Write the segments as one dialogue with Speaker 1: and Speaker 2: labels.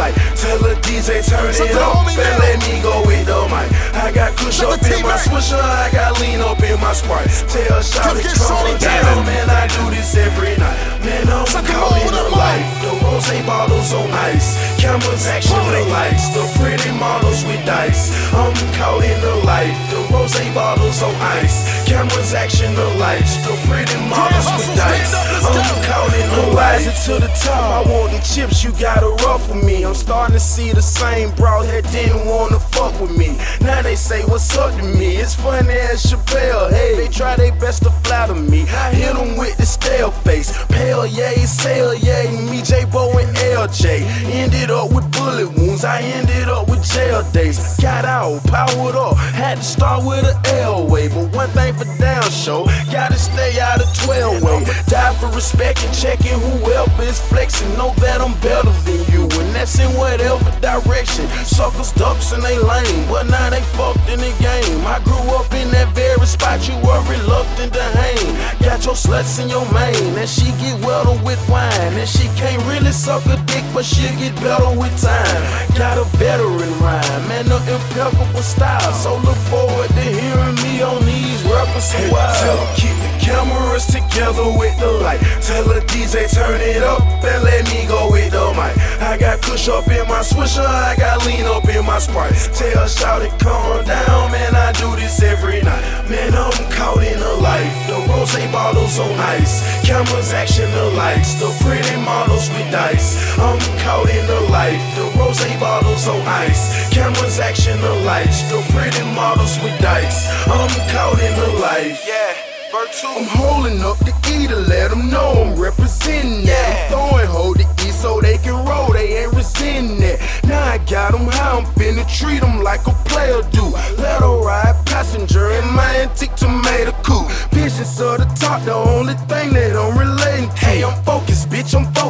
Speaker 1: light. Tell the DJ turn it up and let me go with the mic. I got kush up in my swisher, I got lean up in my Sprite. Tell Shawty calm down, man, I do this every night. Man, I'm caught in the life. The rose bottles on ice, cameras action the lights, the pretty models with dice. I'm caught in the life. The rose bottles on ice, cameras action the lights, the pretty models with dice. I'm caught in the life. Rising to the top, I want the chips, you gotta ruffle me. I'm starting to see the same bros that didn't wanna fuck with me. Now they say what's up to me. It's funny as Chappelle. Hey, they try their best to flatter me. I hit them with the stale face. Pale yay, sail yay, me, J-Bo and LJ. Ended up with bullet wounds, I ended up with jail days. Got out, powered up, had to start with an L-way. But one thing for damn sure, gotta stay out of 12-way. Die for respect and checking whoever is flexing. Know that I'm better than you, and that's in whatever direction. Suckers, ducks, and they lame, but now they fucked in the game. I grew up in that very spot you were reluctant to hang. Got your sluts in your mane, and she get wetter with wine. And she can't really suck a dick, but she'll get better with time. Got a veteran rhyme and an impeccable style, so look forward to hearing me on these records a while. Tell them keep the cameras together with the light. Tell the DJ turn it up and let me go with the mic. I got kush up in my swisher, I got lean up in my Sprite. Tell Shawty calm down, man, I do this every night. Man, I'm caught in the life. The rose bottles on ice, cameras action the lights, the pretty models with dice. I'm caught in the life. The rose bottles on ice, cameras action the lights, the pretty models with dice. I'm caught in the life. Yeah. I'm holding up the E to let them know I'm representing that. I'm throwing hold the E so they can roll, they ain't resenting that. Now I got them how I'm finna treat them like a player do. Let her ride passenger in my antique tomato coupe. Visions of the top, the only thing that I'm relating to. Hey, I'm focused, bitch,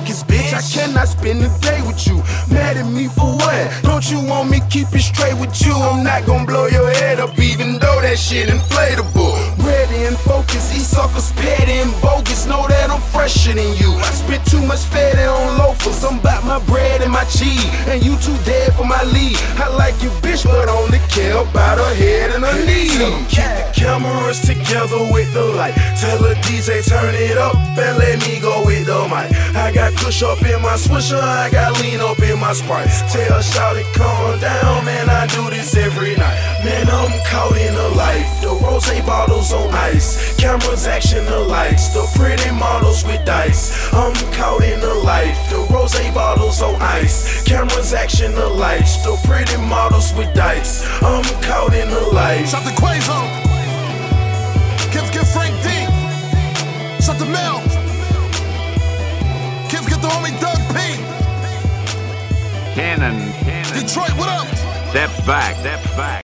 Speaker 1: I cannot spend the day with you. Mad at me for what? Don't you want me keep it straight with you? I'm not gonna blow your head up even though that shit inflatable. Ready and focused, these suckers petty and bogus. Know that I'm fresher than you. I spent too much fatty on loafers. I'm about my bread and my cheese, and you too dead for my lead. I like you, bitch, but only care about her head and her knees. Keep the cameras together with the light. Tell the DJ turn it up and let me go with the mic. I got kush up in my swisher, I got lean up in my Sprite. Tell Shawty calm down, man, I do this every night. Man, I'm caught in the life. The rose bottles on ice, cameras action the lights, the pretty models with dice. I'm caught in the life. The rose bottles on ice, cameras action the lights, the pretty models with dice. I'm caught in the life.
Speaker 2: Shot the Quazo, give Frank D, shot the Mel, get the homie Doug P.
Speaker 3: Cannon.
Speaker 2: Detroit, what up?
Speaker 3: Steps back.